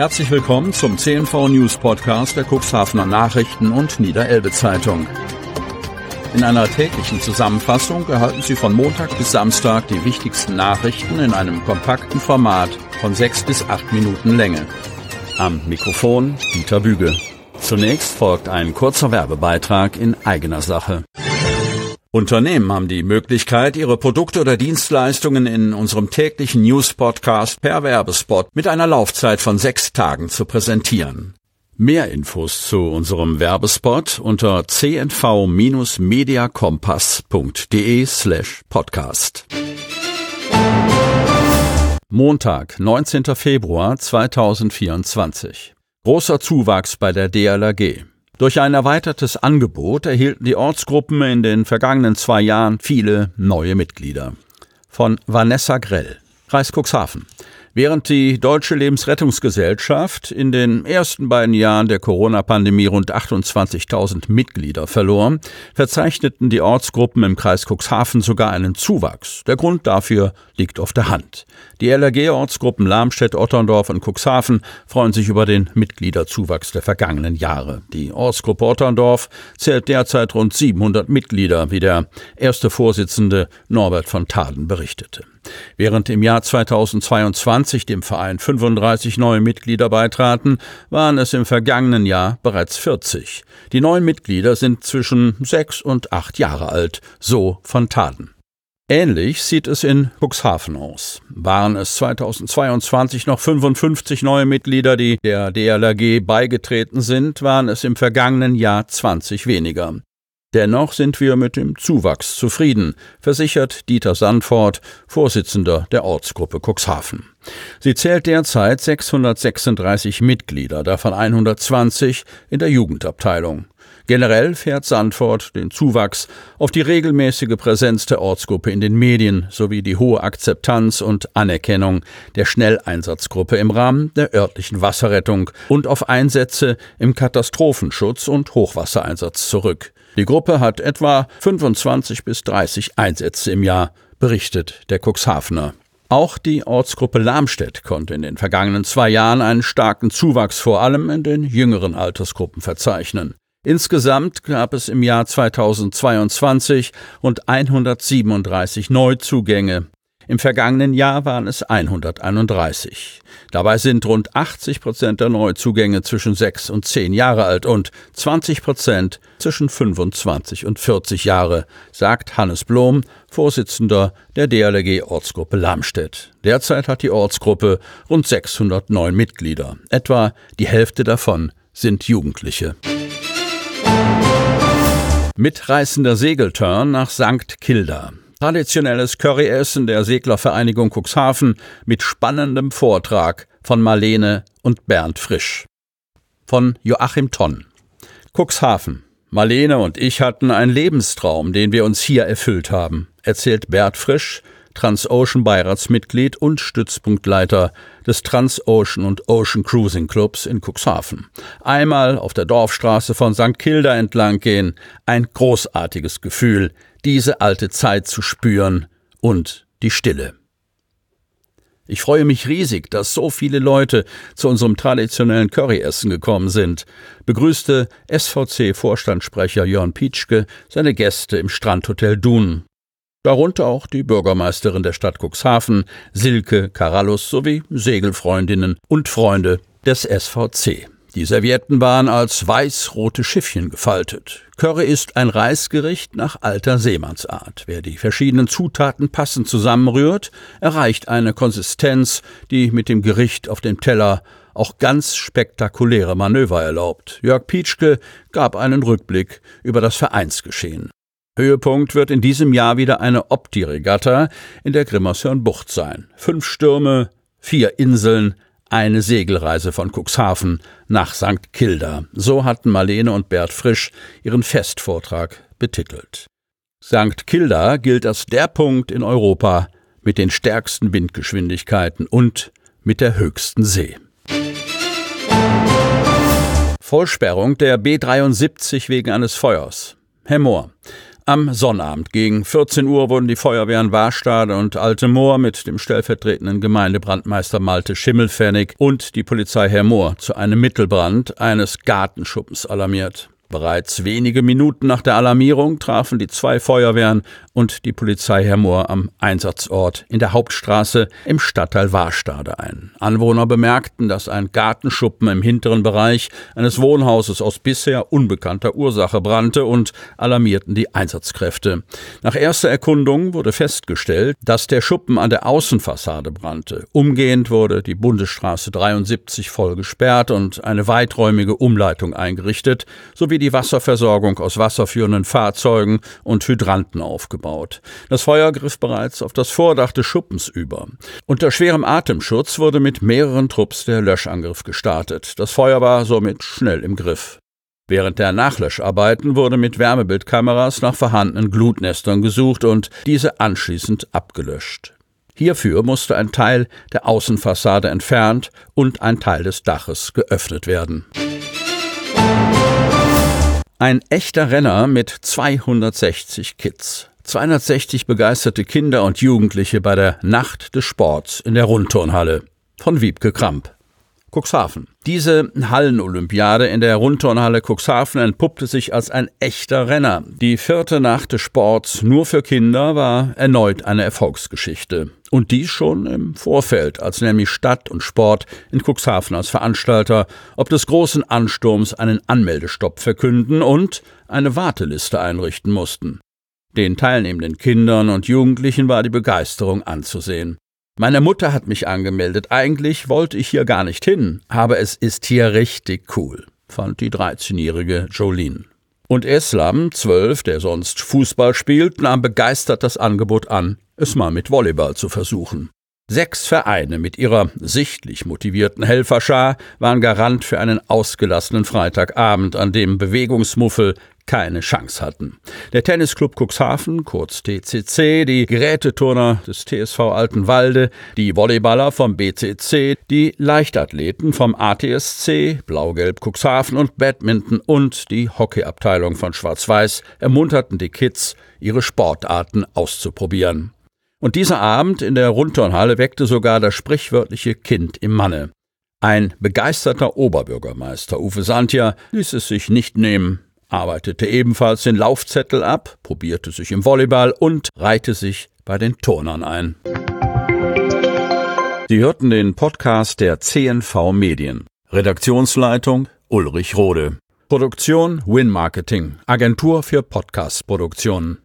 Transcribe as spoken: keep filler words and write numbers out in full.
Herzlich willkommen zum C N V News Podcast der Cuxhavener Nachrichten und Niederelbe Zeitung. In einer täglichen Zusammenfassung erhalten Sie von Montag bis Samstag die wichtigsten Nachrichten in einem kompakten Format von sechs bis acht Minuten Länge. Am Mikrofon Dieter Büge. Zunächst folgt ein kurzer Werbebeitrag in eigener Sache. Unternehmen haben die Möglichkeit, ihre Produkte oder Dienstleistungen in unserem täglichen News-Podcast per Werbespot mit einer Laufzeit von sechs Tagen zu präsentieren. Mehr Infos zu unserem Werbespot unter c n v Bindestrich mediakompass punkt de slash podcast. Montag, neunzehnter Februar zweitausendvierundzwanzig. Großer Zuwachs bei der D L R G. Durch ein erweitertes Angebot erhielten die Ortsgruppen in den vergangenen zwei Jahren viele neue Mitglieder. Von Vanessa Grell, Kreis Cuxhaven. Während die Deutsche Lebensrettungsgesellschaft in den ersten beiden Jahren der Corona-Pandemie rund achtundzwanzigtausend Mitglieder verlor, verzeichneten die Ortsgruppen im Kreis Cuxhaven sogar einen Zuwachs. Der Grund dafür liegt auf der Hand. Die L R G-Ortsgruppen Lamstedt, Otterndorf und Cuxhaven freuen sich über den Mitgliederzuwachs der vergangenen Jahre. Die Ortsgruppe Otterndorf zählt derzeit rund siebenhundert Mitglieder, wie der erste Vorsitzende Norbert von Taden berichtete. Während im Jahr zweitausendzweiundzwanzig dem Verein fünfunddreißig neue Mitglieder beitraten, waren es im vergangenen Jahr bereits vierzig. Die neuen Mitglieder sind zwischen sechs und acht Jahre alt, so von Taden. Ähnlich sieht es in Cuxhaven aus. Waren es zweitausendzweiundzwanzig noch fünfundfünfzig neue Mitglieder, die der D L R G beigetreten sind, waren es im vergangenen Jahr zwanzig weniger. Dennoch sind wir mit dem Zuwachs zufrieden, versichert Dieter Sandfort, Vorsitzender der Ortsgruppe Cuxhaven. Sie zählt derzeit sechshundertsechsunddreißig Mitglieder, davon hundertzwanzig in der Jugendabteilung. Generell fährt Sandfort den Zuwachs auf die regelmäßige Präsenz der Ortsgruppe in den Medien sowie die hohe Akzeptanz und Anerkennung der Schnelleinsatzgruppe im Rahmen der örtlichen Wasserrettung und auf Einsätze im Katastrophenschutz und Hochwassereinsatz zurück. Die Gruppe hat etwa fünfundzwanzig bis dreißig Einsätze im Jahr, berichtet der Cuxhavener. Auch die Ortsgruppe Lamstedt konnte in den vergangenen zwei Jahren einen starken Zuwachs vor allem in den jüngeren Altersgruppen verzeichnen. Insgesamt gab es im Jahr zweitausendzweiundzwanzig rund hundertsiebenunddreißig Neuzugänge. Im vergangenen Jahr waren es hunderteinunddreißig. Dabei sind rund achtzig Prozent der Neuzugänge zwischen sechs und zehn Jahre alt und zwanzig Prozent zwischen fünfundzwanzig und vierzig Jahre, sagt Hannes Blom, Vorsitzender der D L R G-Ortsgruppe Lamstedt. Derzeit hat die Ortsgruppe rund sechshundertneun Mitglieder. Etwa die Hälfte davon sind Jugendliche. Mitreißender Segeltörn nach Sankt Kilda. Traditionelles Curryessen der Seglervereinigung Cuxhaven mit spannendem Vortrag von Marlene und Bernd Frisch. Von Joachim Tonn. Cuxhaven. Marlene und ich hatten einen Lebenstraum, den wir uns hier erfüllt haben, erzählt Bernd Frisch, Transocean-Beiratsmitglied und Stützpunktleiter des Transocean und Ocean Cruising Clubs in Cuxhaven. Einmal auf der Dorfstraße von Sankt Kilda entlang gehen, ein großartiges Gefühl, diese alte Zeit zu spüren und die Stille. Ich freue mich riesig, dass so viele Leute zu unserem traditionellen Curryessen gekommen sind, begrüßte S V C-Vorstandssprecher Jörn Pietschke seine Gäste im Strandhotel Dun. Darunter auch die Bürgermeisterin der Stadt Cuxhaven, Silke Karallus, sowie Segelfreundinnen und Freunde des S V C. Die Servietten waren als weiß-rote Schiffchen gefaltet. Curry ist ein Reisgericht nach alter Seemannsart. Wer die verschiedenen Zutaten passend zusammenrührt, erreicht eine Konsistenz, die mit dem Gericht auf dem Teller auch ganz spektakuläre Manöver erlaubt. Jörg Pietschke gab einen Rückblick über das Vereinsgeschehen. Höhepunkt wird in diesem Jahr wieder eine Opti-Regatta in der Grimmershörnbucht sein. Fünf Stürme, vier Inseln, eine Segelreise von Cuxhaven nach Sankt Kilda. So hatten Marlene und Bert Frisch ihren Festvortrag betitelt. Sankt Kilda gilt als der Punkt in Europa mit den stärksten Windgeschwindigkeiten und mit der höchsten See. Vollsperrung der B dreiundsiebzig wegen eines Feuers. Herr Mohr. Am Sonnabend gegen vierzehn Uhr wurden die Feuerwehren Warstade und Altemoor mit dem stellvertretenden Gemeindebrandmeister Malte Schimmelpfennig und die Polizei Hermoor zu einem Mittelbrand eines Gartenschuppens alarmiert. Bereits wenige Minuten nach der Alarmierung trafen die zwei Feuerwehren und die Polizei Hermoor am Einsatzort in der Hauptstraße im Stadtteil Warstade ein. Anwohner bemerkten, dass ein Gartenschuppen im hinteren Bereich eines Wohnhauses aus bisher unbekannter Ursache brannte und alarmierten die Einsatzkräfte. Nach erster Erkundung wurde festgestellt, dass der Schuppen an der Außenfassade brannte. Umgehend wurde die Bundesstraße dreiundsiebzig voll gesperrt und eine weiträumige Umleitung eingerichtet, sowie die Wasserversorgung aus wasserführenden Fahrzeugen und Hydranten aufgebaut. Das Feuer griff bereits auf das Vordach des Schuppens über. Unter schwerem Atemschutz wurde mit mehreren Trupps der Löschangriff gestartet. Das Feuer war somit schnell im Griff. Während der Nachlöscharbeiten wurde mit Wärmebildkameras nach vorhandenen Glutnestern gesucht und diese anschließend abgelöscht. Hierfür musste ein Teil der Außenfassade entfernt und ein Teil des Daches geöffnet werden. Ein echter Renner mit zweihundertsechzig Kids. zweihundertsechzig begeisterte Kinder und Jugendliche bei der Nacht des Sports in der Rundturnhalle. Von Wiebke Kramp. Cuxhaven. Diese Hallenolympiade in der Rundturnhalle Cuxhaven entpuppte sich als ein echter Renner. Die vierte Nacht des Sports nur für Kinder war erneut eine Erfolgsgeschichte. Und dies schon im Vorfeld, als nämlich Stadt und Sport in Cuxhaven als Veranstalter ob des großen Ansturms einen Anmeldestopp verkünden und eine Warteliste einrichten mussten. Den teilnehmenden Kindern und Jugendlichen war die Begeisterung anzusehen. Meine Mutter hat mich angemeldet. Eigentlich wollte ich hier gar nicht hin, aber es ist hier richtig cool, fand die dreizehnjährige Jolene. Und Eslam, zwölf, der sonst Fußball spielt, nahm begeistert das Angebot an, es mal mit Volleyball zu versuchen. Sechs Vereine mit ihrer sichtlich motivierten Helferschar waren Garant für einen ausgelassenen Freitagabend, an dem Bewegungsmuffel keine Chance hatten. Der Tennisclub Cuxhaven, kurz T C C, die Geräteturner des T S V Altenwalde, die Volleyballer vom B C C, die Leichtathleten vom A T S C, Blau-Gelb Cuxhaven und Badminton und die Hockeyabteilung von Schwarz-Weiß ermunterten die Kids, ihre Sportarten auszuprobieren. Und dieser Abend in der Rundturnhalle weckte sogar das sprichwörtliche Kind im Manne. Ein begeisterter Oberbürgermeister Uwe Santia ließ es sich nicht nehmen, arbeitete ebenfalls den Laufzettel ab, probierte sich im Volleyball und reihte sich bei den Turnern ein. Sie hörten den Podcast der C N V Medien. Redaktionsleitung Ulrich Rode. Produktion Win Marketing, Agentur für Podcast-Produktionen.